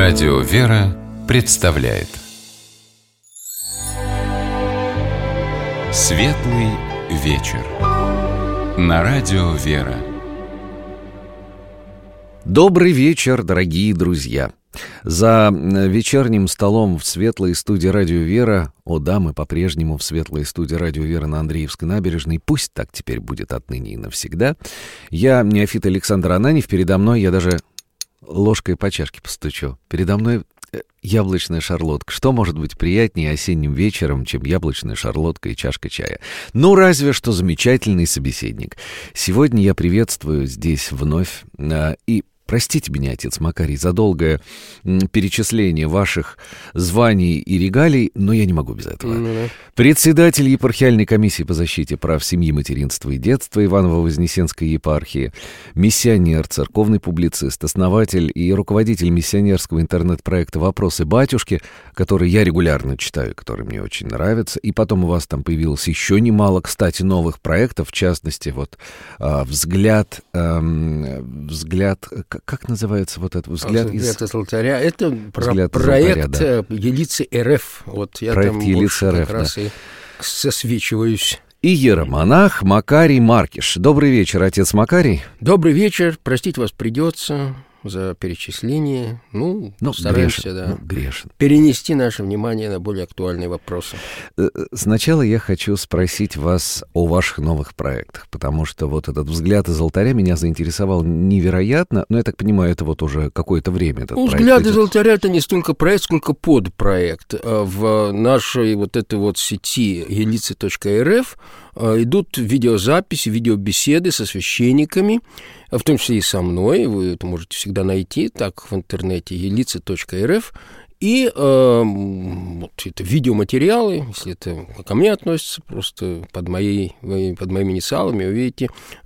Радио «Вера» представляет Светлый вечер на Радио «Вера». Добрый вечер, дорогие друзья! За вечерним столом в светлой студии «Радио Вера», мы по-прежнему в светлой студии «Радио Вера» на Андреевской набережной, пусть так теперь будет отныне и навсегда. Я неофит Александр Ананьев, передо мной я даже ложкой по чашке постучу. Передо мной яблочная шарлотка. Что может быть приятнее осенним вечером, чем яблочная шарлотка и чашка чая? Ну, разве что замечательный собеседник. Сегодня я приветствую здесь вновь и... Простите меня, отец Макарий, за долгое перечисление ваших званий и регалий, но я не могу без этого. Председатель епархиальной комиссии по защите прав семьи, материнства и детства Иваново-Вознесенской епархии, миссионер, церковный публицист, основатель и руководитель миссионерского интернет-проекта «Вопросы батюшки», который я регулярно читаю, который мне очень нравится. И потом у вас там появилось еще немало, кстати, новых проектов, в частности, «Взгляд», как называется вот этот «Взгляд из алтаря»? Это проект Елицы РФ. Вот я проект там Елицы РФ, как раз и сосвечиваюсь. И иеромонах Макарий Маркиш. Добрый вечер, отец Макарий. Добрый вечер. Простить вас придется за перечисление. Стараемся грешен. Перенести наше внимание на более актуальные вопросы. Сначала я хочу спросить вас о ваших новых проектах, потому что вот этот «Взгляд из алтаря» меня заинтересовал невероятно, но я так понимаю, это вот уже какое-то время этот проект «Взгляд идет. из алтаря» — это не столько проект, сколько подпроект. В нашей вот этой вот сети елицы.рф идут видеозаписи, видеобеседы со священниками, в том числе и со мной. Вы это можете всегда найти так в интернете елицы.рф. И вот это видеоматериалы, если это ко мне относится, просто под моими инициалами, вы видите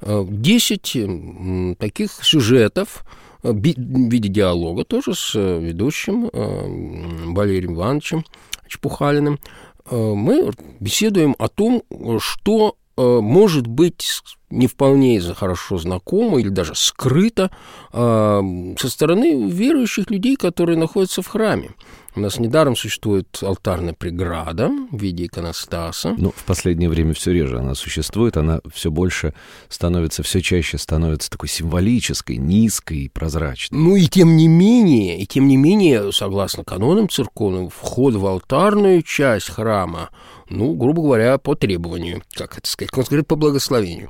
10 таких сюжетов в виде диалога, тоже с ведущим Валерием Ивановичем Чепухалиным. Мы беседуем о том, что может быть не вполне хорошо знакомо или даже скрыто со стороны верующих людей, которые находятся в храме. У нас недаром существует алтарная преграда в виде иконостаса. В последнее время все реже она существует, она все чаще становится такой символической, низкой и прозрачной. И тем не менее, согласно канонам церковным, вход в алтарную часть храма, грубо говоря, по требованию, как это сказать, он говорит, по благословению.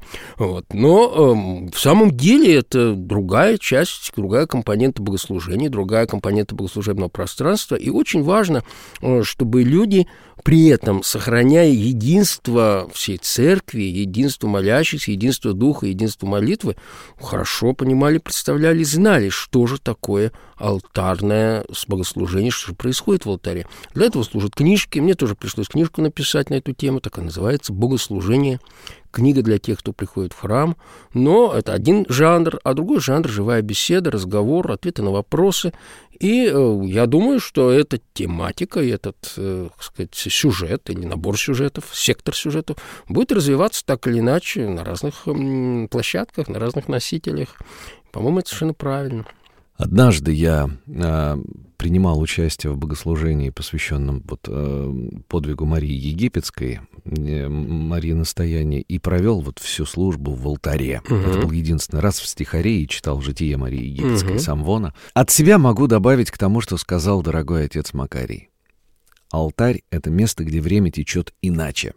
Но в самом деле это другая часть, другая компонента богослужения, другая компонента богослужебного пространства. И очень важно, чтобы люди, при этом сохраняя единство всей церкви, единство молящихся, единство духа, единство молитвы, хорошо понимали, представляли, знали, что же такое алтарное богослужение, что же происходит в алтаре. Для этого служат книжки. Мне тоже пришлось книжку написать на эту тему, так и называется «Богослужение». Книга для тех, кто приходит в храм. Но это один жанр, а другой жанр — живая беседа, разговор, ответы на вопросы. И я думаю, что эта тематика, этот, сюжет или набор сюжетов, сектор сюжетов будет развиваться так или иначе на разных площадках, на разных носителях. По-моему, это совершенно правильно. Однажды я принимал участие в богослужении, посвященном подвигу Марии Египетской, Марии Настояния, и провел всю службу в алтаре. Это был единственный раз в стихаре, и читал «Житие Марии Египетской» Самвона. От себя могу добавить к тому, что сказал дорогой отец Макарий. Алтарь — это место, где время течет иначе.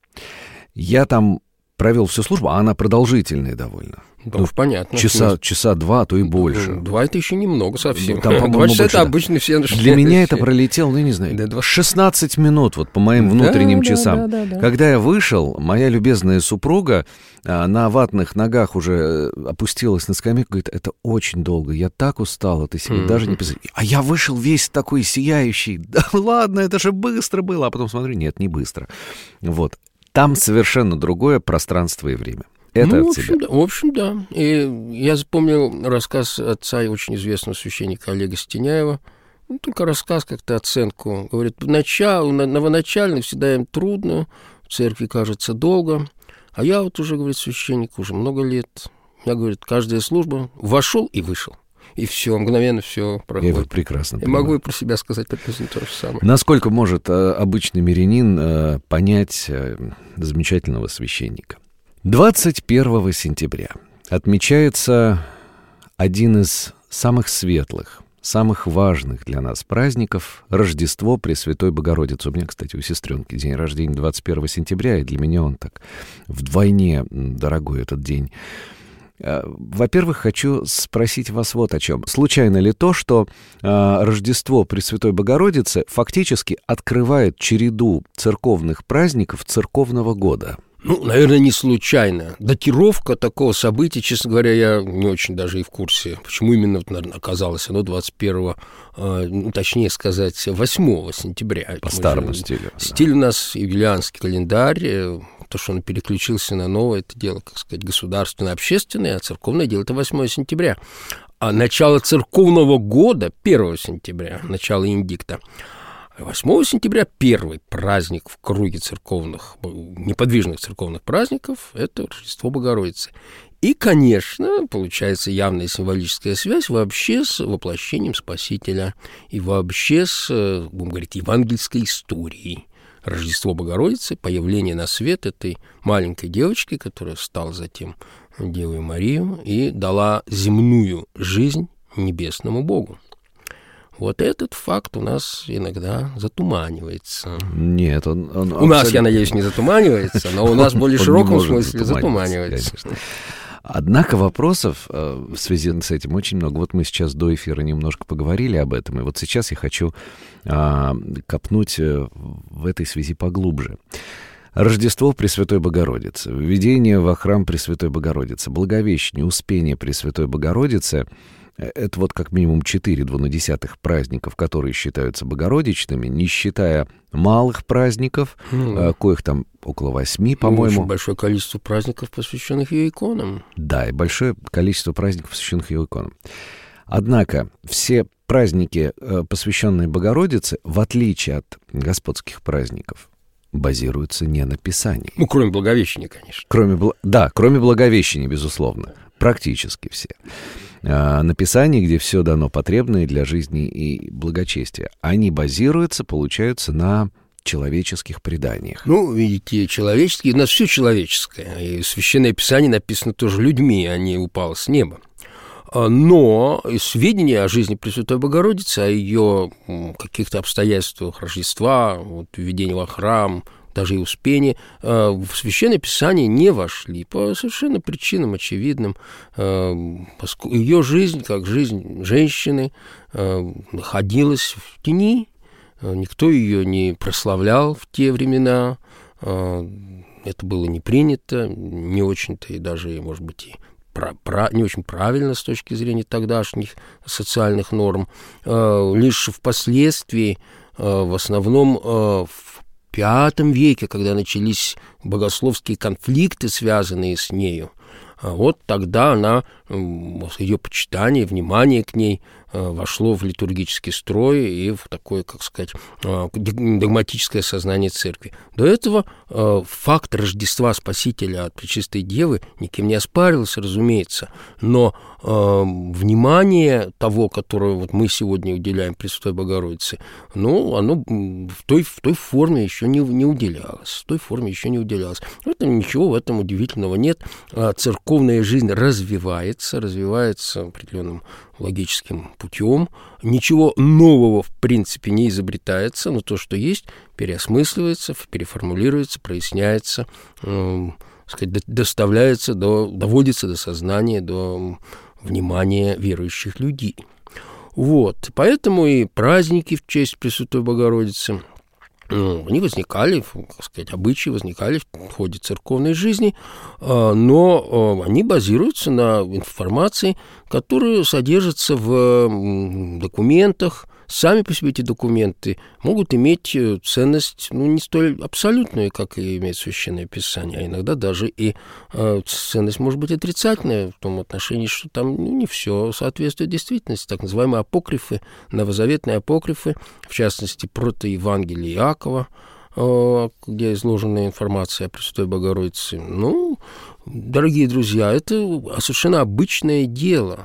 Я там провел всю службу, а она продолжительная довольно. Понятно. Часа два, а то и больше. 2 — это еще немного совсем. Там, 2 часа — это обычно все наши. Для меня это пролетело, 16 минут, по моим внутренним часам. Да. Когда я вышел, моя любезная супруга на ватных ногах уже опустилась на скамейку, говорит, это очень долго, я так устал, ты себе даже не представляешь. А я вышел весь такой сияющий. Да ладно, это же быстро было. А потом смотрю, нет, не быстро. Там совершенно другое пространство и время. Это в общем, да. И я запомнил рассказ отца и очень известного священника Олега Стеняева. Только рассказ, как-то оценку. Говорит, новоначальным всегда им трудно, в церкви кажется долго. А я уже, говорит, священник, уже много лет. Я, говорит, каждая служба вошел и вышел. и все, мгновенно все проходит. Я это прекрасно понимаю. Могу и про себя сказать приблизительно то же самое. Насколько может обычный мирянин понять замечательного священника? 21 сентября отмечается один из самых светлых, самых важных для нас праздников — Рождество Пресвятой Богородицы. У меня, кстати, у сестренки день рождения 21 сентября, и для меня он так вдвойне дорогой этот день. Во-первых, хочу спросить вас вот о чем. Случайно ли то, что Рождество Пресвятой Богородицы фактически открывает череду церковных праздников церковного года? Ну, наверное, не случайно. Датировка такого события, честно говоря, я не очень даже и в курсе. Почему именно, наверное, оказалось оно 21, точнее сказать, 8 сентября. По старому стилю. Стиль у нас юлианский календарь. То, что он переключился на новое, это дело, как сказать, государственное, общественное, а церковное дело — это 8 сентября. А начало церковного года — 1 сентября, начало индикта. 8 сентября первый праздник в круге церковных, неподвижных церковных праздников — это Рождество Богородицы. И, конечно, получается явная символическая связь вообще с воплощением Спасителя и вообще с, будем говорить, евангельской историей. Рождество Богородицы, появление на свет этой маленькой девочки, которая стала затем Девой Марию и дала земную жизнь небесному Богу. Вот этот факт у нас иногда затуманивается. Нет, он у нас, я надеюсь, не затуманивается, но у нас в более широком смысле затуманивается. Однако вопросов в связи с этим очень много. Вот мы сейчас до эфира немножко поговорили об этом, и вот сейчас я хочу копнуть в этой связи поглубже. Рождество Пресвятой Богородицы, введение во храм Пресвятой Богородицы, Благовещение, Успение Пресвятой Богородицы — это вот как минимум 4 двунадесятых праздников, которые считаются богородичными, не считая малых праздников, коих там около 8, по-моему. Очень большое количество праздников, посвященных ее иконам. Да, и большое количество праздников, посвященных ее иконам. Однако все праздники, посвященные Богородице, в отличие от господских праздников, базируются не на Писании. Ну, кроме Благовещения, конечно. Кроме Благовещения, безусловно. Практически все. На Писании, где все дано потребное для жизни и благочестия. Они базируются, получаются на человеческих преданиях. Ну, видите, человеческие, у нас все человеческое. И Священное Писание написано тоже людьми, а не упало с неба. Но сведения о жизни Пресвятой Богородицы, о ее каких-то обстоятельствах Рождества, вот, введения во храм, даже и Успение, в Священное Писание не вошли по совершенно причинам очевидным. Ее жизнь, как жизнь женщины, находилась в тени, никто ее не прославлял в те времена, это было не принято, не очень-то и даже, может быть, и не очень правильно с точки зрения тогдашних социальных норм. Лишь впоследствии, в основном в V веке, когда начались богословские конфликты, связанные с нею, вот тогда ее почитание, внимание к ней вошло в литургический строй и в такое, как сказать, догматическое сознание церкви. До этого факт Рождества Спасителя от Пречистой Девы никем не оспаривался, разумеется, но внимание того, которое вот мы сегодня уделяем Пресвятой Богородице, ну, оно в той форме еще не уделялось. В этом ничего в этом удивительного нет. Церковная жизнь развивается определенным логическим путем. Ничего нового, в принципе, не изобретается, но то, что есть, переосмысливается, переформулируется, проясняется, доводится до сознания, до внимания верующих людей. Вот. Поэтому и праздники в честь Пресвятой Богородицы, они возникали, так сказать, обычаи возникали в ходе церковной жизни, но они базируются на информации, которая содержится в документах. Сами по себе эти документы могут иметь ценность, не столь абсолютную, как и имеет Священное Писание, а иногда даже и ценность может быть отрицательная в том отношении, что там не все соответствует действительности. Так называемые апокрифы, новозаветные апокрифы, в частности, протоевангелие Иакова, где изложена информация о Пресвятой Богородице. Дорогие друзья, это совершенно обычное дело.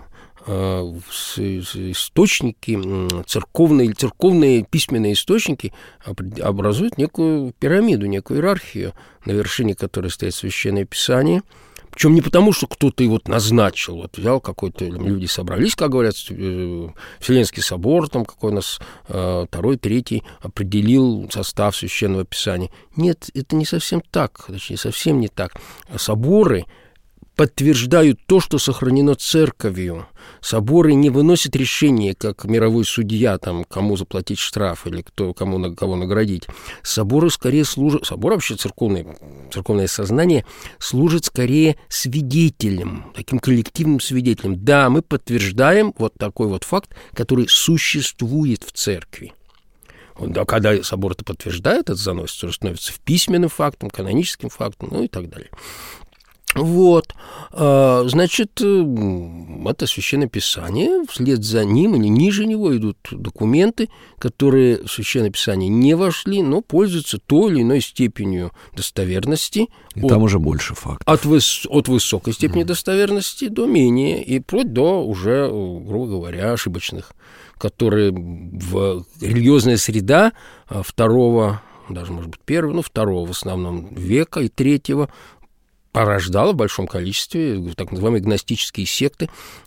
источники, церковные письменные источники образуют некую пирамиду, некую иерархию, на вершине которой стоит Священное Писание. Причем не потому, что кто-то его назначил, вот взял какой-то, люди собрались, как говорят, Вселенский собор, там какой у нас второй, третий, определил состав Священного Писания. Нет, это не совсем так, точнее, совсем не так. Соборы подтверждают то, что сохранено церковью. Соборы не выносят решения, как мировой судья, там, кому заплатить штраф или кого наградить. Соборы скорее служат... Собор, вообще церковное сознание, служит скорее свидетелем, таким коллективным свидетелем. Да, мы подтверждаем вот такой вот факт, который существует в церкви. Да, когда собор это подтверждает, это заносится, становится письменным фактом, каноническим фактом, ну и так далее. Вот, значит, это Священное Писание, вслед за ним или ниже него идут документы, которые в Священное Писание не вошли, но пользуются той или иной степенью достоверности. И там уже больше фактов. От высокой степени достоверности до менее, и вплоть до уже, грубо говоря, ошибочных, которые в религиозная среда второго, даже, может быть, первого, второго в основном века и третьего порождала в большом количестве так называемые гностические секты,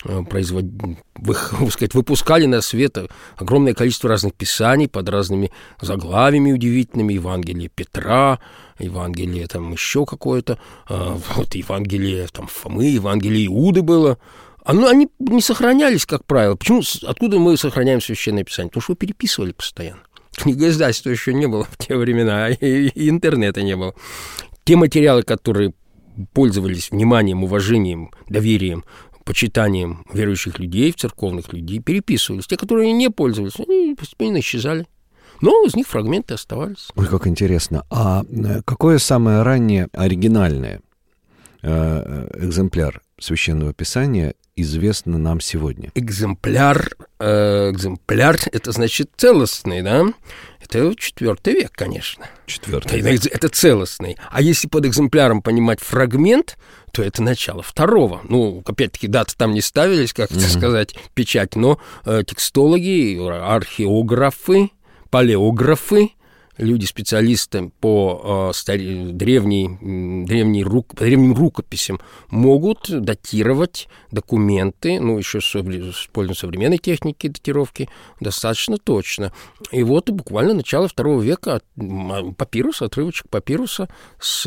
выпускали на свет огромное количество разных писаний под разными заглавиями удивительными, Евангелие Петра, Евангелие там еще какое-то, вот Евангелие там Фомы, Евангелие Иуды было. Они не сохранялись, как правило. Почему? Откуда мы сохраняем Священное Писание? Потому что его переписывали постоянно. Книгоиздательства еще не было в те времена, и интернета не было. Те материалы, которые пользовались вниманием, уважением, доверием, почитанием верующих людей, церковных людей, переписывались. Те, которые не пользовались, они постепенно исчезали. Но из них фрагменты оставались. Ой, как интересно. А какое самое раннее оригинальное экземпляр Священного Писания известно нам сегодня? Экземпляр, это значит целостный, да? Это IV век, конечно. IV век. Это целостный. А если под экземпляром понимать фрагмент, то это начало II. Ну, опять-таки, даты там не ставились, как это сказать, печать, но текстологи, археографы, палеографы, люди, специалисты по древним рукописям, могут датировать документы, ну, еще с использованием современной техники датировки, достаточно точно. И вот буквально начало II века папирус, отрывочек папируса с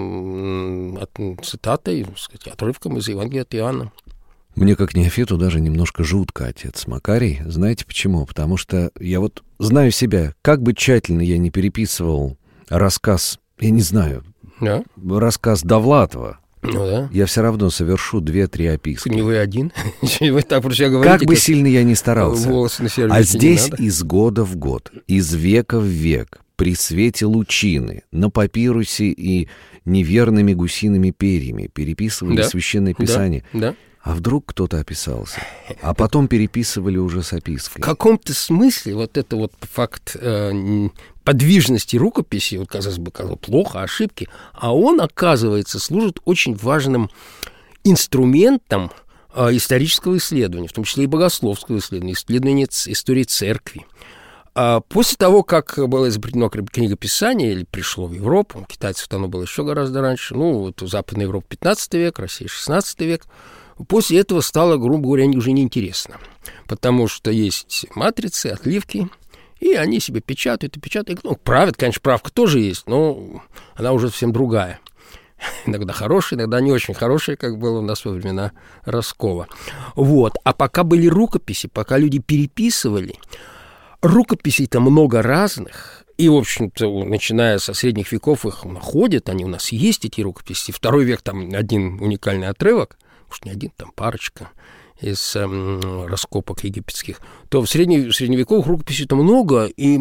цитатой, отрывком из Евангелия от Иоанна. Мне, как неофиту, даже немножко жутко, отец Макарий. Знаете почему? Потому что я вот знаю себя, как бы тщательно я не переписывал рассказ, я не знаю, да? Рассказ Довлатова, да. Я все равно совершу 2-3 описки. Не вы один. Вы так про себя говорите, как бы сильно я ни старался. А здесь из года в год, из века в век, при свете лучины, на папирусе и неверными гусиными перьями переписывали Священное Писание. Да. А вдруг кто-то описался? А потом переписывали уже с опиской. В каком-то смысле вот это вот факт подвижности рукописи, вот, казалось бы, плохо, ошибки, а он, оказывается, служит очень важным инструментом исторического исследования, в том числе и богословского исследования истории церкви. После того, как было изобретено книгописание или пришло в Европу, у китайцев оно было еще гораздо раньше, ну, вот Западная Европа 15 век, Россия 16 век, после этого стало, грубо говоря, уже неинтересно, потому что есть матрицы, отливки, и они себе печатают и печатают. Ну, правят, конечно, правка тоже есть, но она уже совсем другая. Иногда хорошая, иногда не очень хорошая, как было у нас во времена раскола. Вот. А пока были рукописи, пока люди переписывали, рукописей-то много разных, и, в общем-то, начиная со средних веков их находят, они у нас есть, эти рукописи. II век там один уникальный отрывок, уж не один, там парочка из раскопок египетских, то в средневековых рукописей-то много, и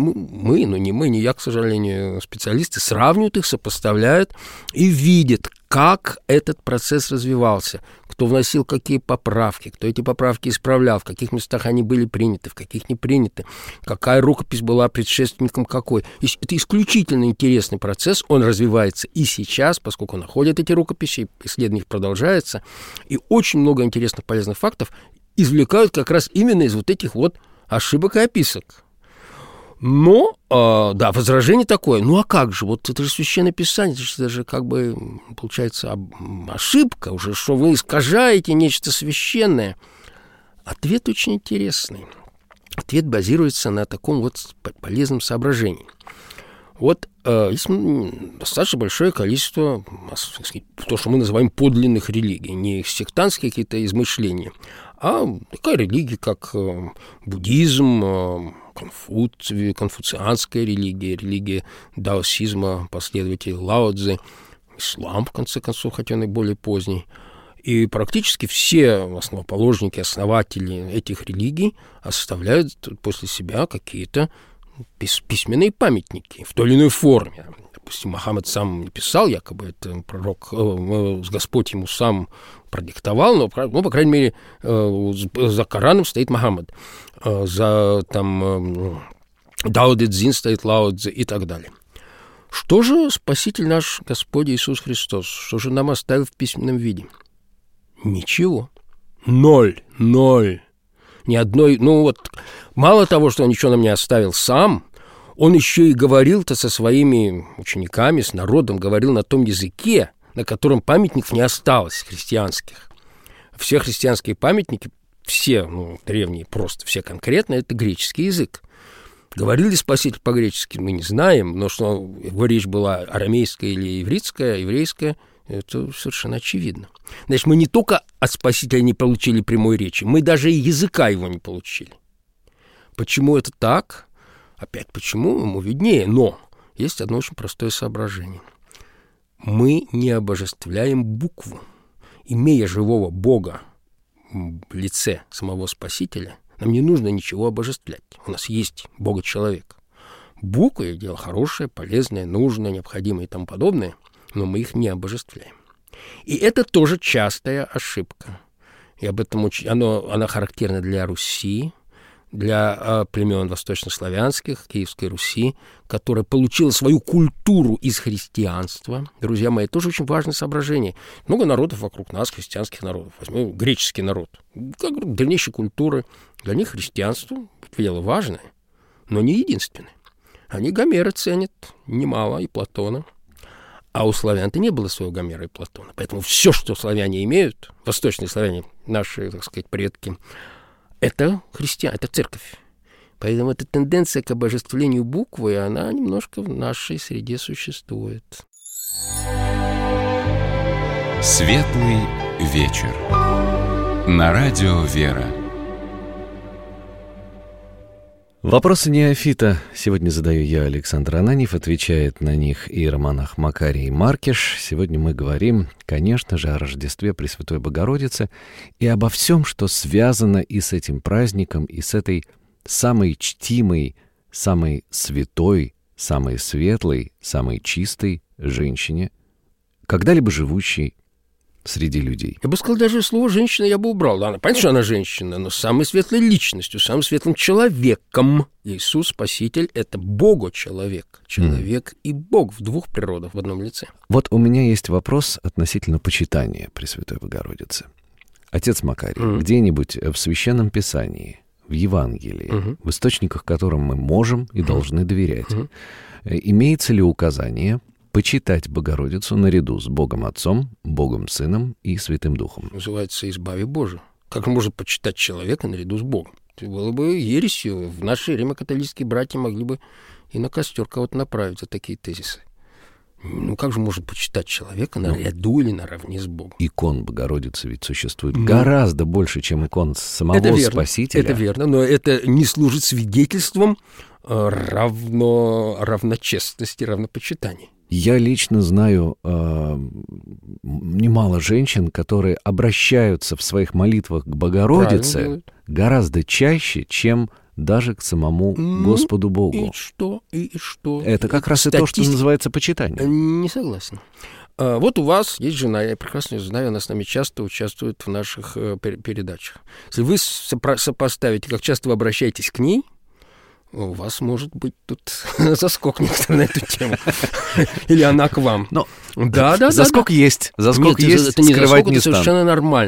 не я, к сожалению, специалисты сравнивают их, сопоставляют и видят, как этот процесс развивался, кто вносил какие поправки, кто эти поправки исправлял, в каких местах они были приняты, в каких не приняты, какая рукопись была предшественником какой. Это исключительно интересный процесс, он развивается и сейчас, поскольку находят эти рукописи, исследование их продолжается, и очень много интересных полезных фактов извлекают как раз именно из вот этих вот ошибок и описок. Но, да, возражение такое, ну а как же, вот это же Священное Писание, это же как бы, получается, ошибка уже, что вы искажаете нечто священное. Ответ очень интересный. Ответ базируется на таком вот полезном соображении. Вот есть достаточно большое количество, то, что мы называем подлинных религий, не сектантские какие-то измышления, а такая религия, как буддизм, конфуцианская религия, религия даосизма, последователи Лао Цзы, ислам, в конце концов, хотя он и более поздний. И практически все основоположники, основатели этих религий оставляют после себя какие-то письменные памятники в той или иной форме. Допустим, Мухаммад сам не писал, якобы это пророк, Господь ему сам продиктовал, но, по крайней мере, за Кораном стоит Мухаммад, за там Дао Дэ Цзин стоит Лао Цзы и так далее. Что же Спаситель наш Господь Иисус Христос, что же нам оставил в письменном виде? Ничего. Ноль. Ни одной, мало того, что он ничего нам не оставил сам, он еще и говорил-то со своими учениками, с народом, говорил на том языке, на котором памятников не осталось христианских. Все христианские памятники, все, древние, просто все конкретно, это греческий язык. Говорил ли Спаситель по-гречески, мы не знаем, но что его речь была арамейская или еврейская, это совершенно очевидно. Значит, мы не только от Спасителя не получили прямой речи, мы даже и языка его не получили. Почему это так? Опять почему? Ему виднее. Но есть одно очень простое соображение. Мы не обожествляем букву. Имея живого Бога в лице самого Спасителя, нам не нужно ничего обожествлять. У нас есть Бога-человек. Буквы — дело хорошее, полезное, нужное, необходимое и тому подобное, но мы их не обожествляем. И это тоже частая ошибка. И об этом она характерна для Руси, для племен восточнославянских, Киевской Руси, которая получила свою культуру из христианства. Друзья мои, тоже очень важное соображение. Много народов вокруг нас, христианских народов. Возьмем греческий народ. Как древнейшей культуры. Для них христианство — дело важное, но не единственное. Они Гомера ценят немало, и Платона. А у славян-то не было своего Гомера и Платона. Поэтому все, что славяне имеют, восточные славяне, наши, так сказать, предки, это христиане, это церковь. Поэтому эта тенденция к обожествлению буквы, она немножко в нашей среде существует. Светлый вечер. На радио «Вера». Вопросы неофита сегодня задаю я, Александр Ананьев, отвечает на них иеромонах Макарий Маркиш. Сегодня мы говорим, конечно же, о Рождестве Пресвятой Богородицы и обо всем, что связано и с этим праздником, и с этой самой чтимой, самой святой, самой светлой, самой чистой женщине, когда-либо живущей среди людей. Я бы сказал, даже слово «женщина» я бы убрал. Да, понятно, что она женщина, но самой светлой личностью, самым светлым человеком. Иисус, Спаситель — это Бога-человек. Человек и Бог в двух природах в одном лице. Вот у меня есть вопрос относительно почитания Пресвятой Богородицы. Отец Макарий, где-нибудь в Священном Писании, в Евангелии, в источниках, которым мы можем и должны доверять, имеется ли указание почитать Богородицу наряду с Богом Отцом, Богом Сыном и Святым Духом? Называется «Избави Боже». Как можно почитать человека наряду с Богом? Это было бы ересью. В наше время католические братья могли бы и на костер кого-то направить за такие тезисы. Как же можно почитать человека наряду или наравне с Богом? Икон Богородицы ведь существует гораздо больше, чем икон самого Спасителя. Это верно, но это не служит свидетельством равночестности, равнопочитания. Я лично знаю немало женщин, которые обращаются в своих молитвах к Богородице гораздо чаще, чем даже к самому Господу Богу. И что? Это как раз и то, что называется почитание. Не согласен. Вот у вас есть жена, я прекрасно ее знаю, она с нами часто участвует в наших передачах. Если вы сопоставите, как часто вы обращаетесь к ней, у вас может быть тут заскок некоторый на эту тему. Или она к вам. Заскок есть. Заскок есть, это не скрывать заскок, не это стану. совершенно нормально.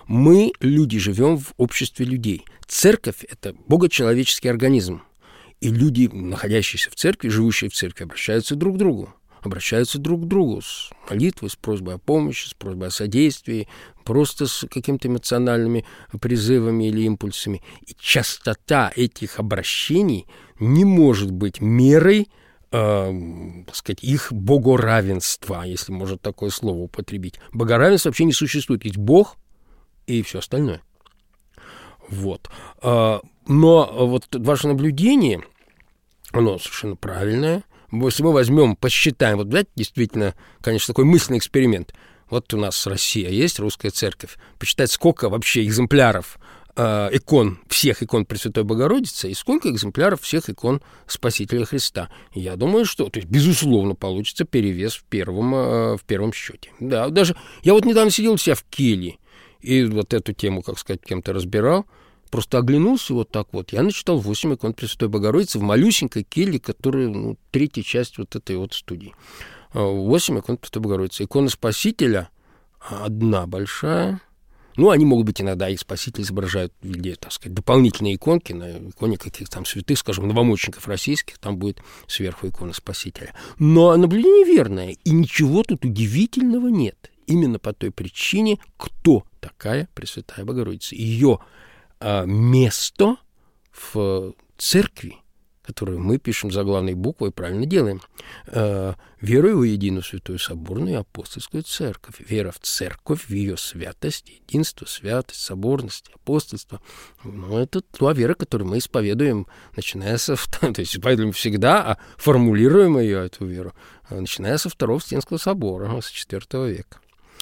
Мы, люди, живем в обществе людей. Церковь – это богочеловеческий организм. И люди, находящиеся в церкви, живущие в церкви, обращаются друг к другу с молитвой, с просьбой о помощи, с просьбой о содействии, просто с какими-то эмоциональными призывами или импульсами. И частота этих обращений не может быть мерой, так сказать, их богоравенства, если можно такое слово употребить. Богоравенства вообще не существует. Есть Бог и все остальное. Вот. Но вот ваше наблюдение, оно совершенно правильное. Если мы возьмем, посчитаем, вот, знаете, действительно, конечно, такой мысленный эксперимент. Вот у нас Россия есть, русская церковь. Посчитать, сколько вообще экземпляров икон, всех икон Пресвятой Богородицы и сколько экземпляров всех икон Спасителя Христа. Я думаю, что, то есть, безусловно, получится перевес в первом счете. Да, даже я вот недавно сидел у себя в келье и вот эту тему, как сказать, кем-то разбирал. Просто оглянулся вот так вот. Я начитал 8 икон Пресвятой Богородицы в малюсенькой келье, которая, третья часть вот этой вот студии. 8 икон Пресвятой Богородицы. Икона Спасителя одна большая. Они могут быть иногда, и Спаситель изображают в виде, так сказать, дополнительные иконки. На иконе каких-то там святых, скажем, новомучеников российских, там будет сверху икона Спасителя. Но наблюдение верное, и ничего тут удивительного нет. Именно по той причине, кто такая Пресвятая Богородица. Ее место в церкви, которую мы пишем заглавной буквой, правильно делаем. Верую в единую святую соборную и апостольскую церковь. Вера в церковь, в ее святость, единство, святость, соборность, апостольство. Это та вера, которую мы исповедуем, начиная то есть исповедуем всегда, а формулируем ее, эту веру, начиная со Второго Вселенского собора, с IV века.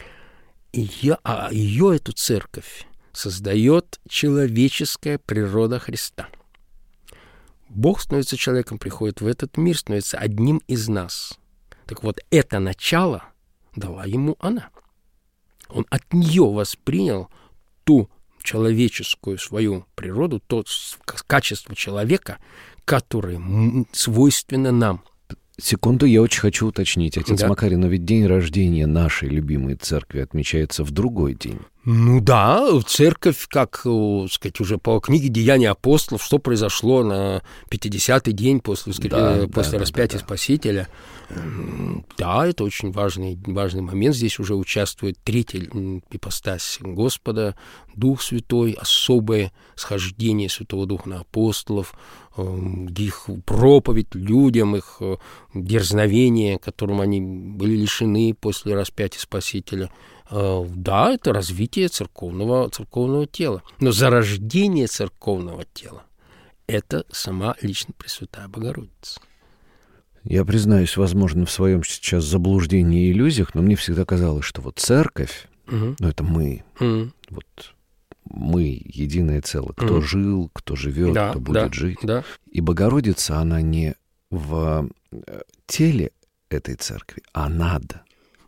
Ее, эту церковь, создает человеческая природа Христа. Бог становится человеком, приходит в этот мир, становится одним из нас. Так вот, это начало дала ему она. Он от нее воспринял ту человеческую свою природу, то качество человека, которое свойственно нам. Секунду, я очень хочу уточнить. Отец Макарий, но ведь день рождения нашей любимой церкви отмечается в другой день. Церковь, как сказать, уже по книге «Деяния апостолов», что произошло на 50-й день после распятия Спасителя. Да, это очень важный момент. Здесь уже участвует третья ипостась Господа, Дух Святой, особое схождение Святого Духа на апостолов, их проповедь людям, их дерзновение, которым они были лишены после распятия Спасителя. Да, это развитие церковного тела. Но зарождение церковного тела – это сама лично Пресвятая Богородица. Я признаюсь, возможно, в своем сейчас заблуждении и иллюзиях, но мне всегда казалось, что вот церковь, это мы, вот мы единое целое. Кто жил, кто живет, кто будет жить. Да. И Богородица, она не в теле этой церкви, а над.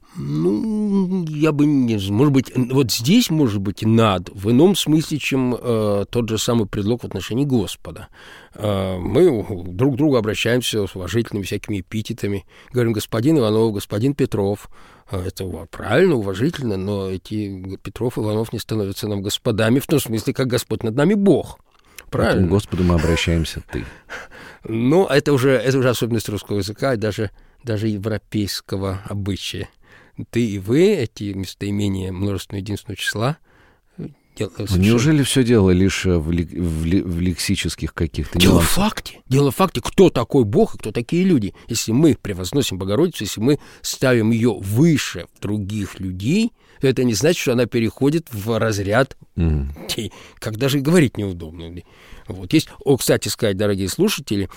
Я бы не... Может быть, вот здесь, может быть, и над, в ином смысле, чем тот же самый предлог в отношении Господа. Мы друг к другу обращаемся с уважительными всякими эпитетами. Говорим: господин Иванов, господин Петров. Это правильно, уважительно, но эти Петров и Иванов не становятся нам господами, в том смысле, как Господь над нами Бог. Правильно? К Господу мы обращаемся ты. Это уже особенность русского языка и даже европейского обычая. Ты и вы, эти местоимения множественного единственного числа. Неужели все дело лишь в лексических каких-то нюансах? Дело в факте, кто такой Бог и кто такие люди. Если мы превозносим Богородицу, если мы ставим ее выше других людей, то это не значит, что она переходит в разряд, как даже и говорить неудобно. Вот. Кстати сказать, дорогие слушатели,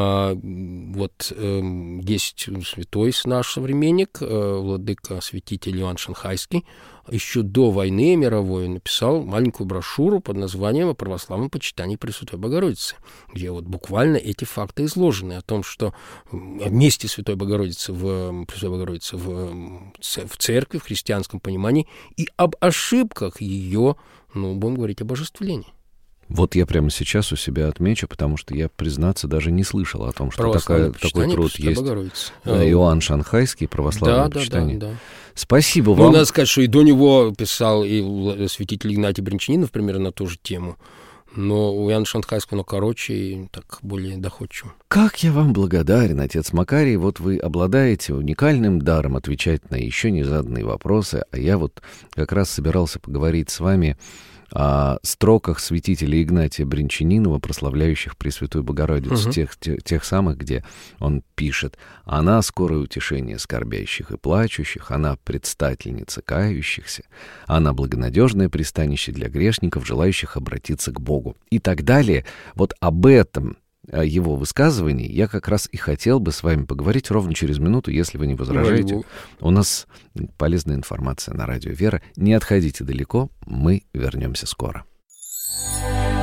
есть святой наш современник, владыка святитель Иоанн Шанхайский, еще до войны мировой написал маленькую брошюру под названием «О православном почитании Пресвятой Богородицы», где буквально эти факты изложены о том, что вместе Святой Богородицы Пресвятой Богородицы в церкви, в христианском понимании, и об ошибках ее, будем говорить, обожествления. Вот я прямо сейчас у себя отмечу, потому что я, признаться, даже не слышал о том, что такой труд есть. Иоанн Шанхайский, православное почитание. Да. Спасибо вам. Надо сказать, что и до него писал и святитель Игнатий Брянчанинов, примерно на ту же тему. Но у Иоанна Шанхайского оно короче и так более доходчиво. Как я вам благодарен, отец Макарий. Вот вы обладаете уникальным даром отвечать на еще не заданные вопросы, а я вот как раз собирался поговорить с вами о строках святителя Игнатия Брянчанинова, прославляющих Пресвятую Богородицу, тех самых, где он пишет: «Она скорое утешение скорбящих и плачущих, она предстательница кающихся, она благонадежное пристанище для грешников, желающих обратиться к Богу». И так далее. Вот об этом его высказывании я как раз и хотел бы с вами поговорить ровно через минуту, если вы не возражаете. У нас полезная информация на радио «Вера». Не отходите далеко, мы вернемся скоро.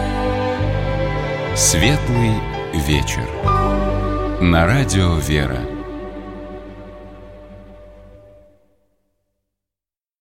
Светлый вечер. На радио «Вера».